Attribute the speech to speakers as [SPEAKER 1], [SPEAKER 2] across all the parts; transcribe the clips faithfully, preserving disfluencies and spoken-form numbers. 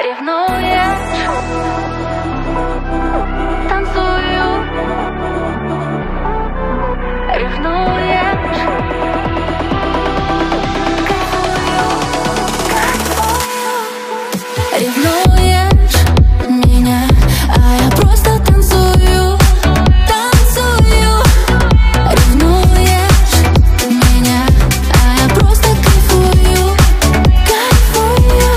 [SPEAKER 1] Ревнуешь, танцую. Ревнуешь, кайфую, кайфую. Ревнуешь меня, а я просто танцую, танцую. Ревнуешь меня, а я просто кайфую, кайфую.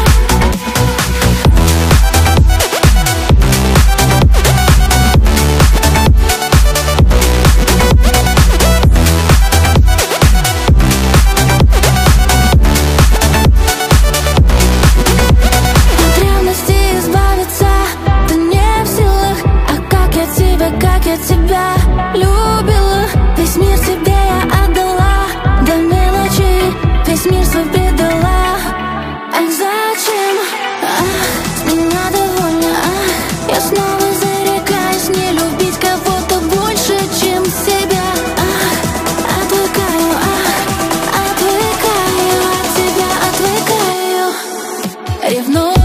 [SPEAKER 1] От ревности избавиться ты не в силах. А как я тебя, как я тебя любила. Весь мир тебе я отдала, до мелочи весь мир свой предала. Ах, зачем? Ах, с меня довольна. Ах, я снова зарекаюсь не любить кого-то больше, чем себя. Ах, отвыкаю, ах, отвыкаю от тебя, отвыкаю. Ревную.